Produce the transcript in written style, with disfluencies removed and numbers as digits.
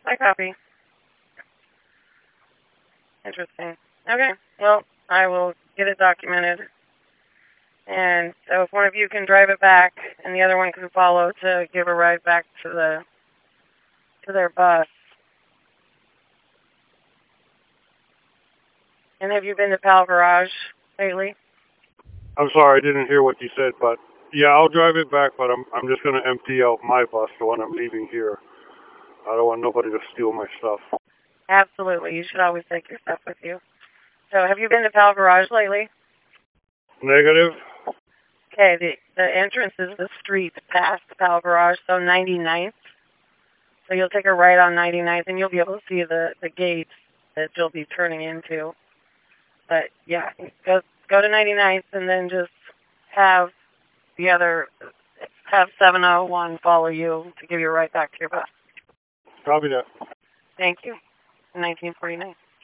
I copy. Interesting. Okay, well, I will get it documented. And so if one of you can drive it back and the other one can follow to give a ride back to their bus. And have you been to Pal Garage lately? I'm sorry, I didn't hear what you said, but yeah, I'll drive it back, but I'm just gonna empty out my bus, the one I'm leaving here. I don't want nobody to steal my stuff. Absolutely. You should always take your stuff with you. So have you been to Pal Garage lately? Negative? Okay, the entrance is the street past Pal Garage, so 99th. So you'll take a right on 99th, and you'll be able to see the gates that you'll be turning into. But yeah, go to 99th, and then just have have 701 follow you to give you a ride back to your bus. Copy that. Thank you. 1949.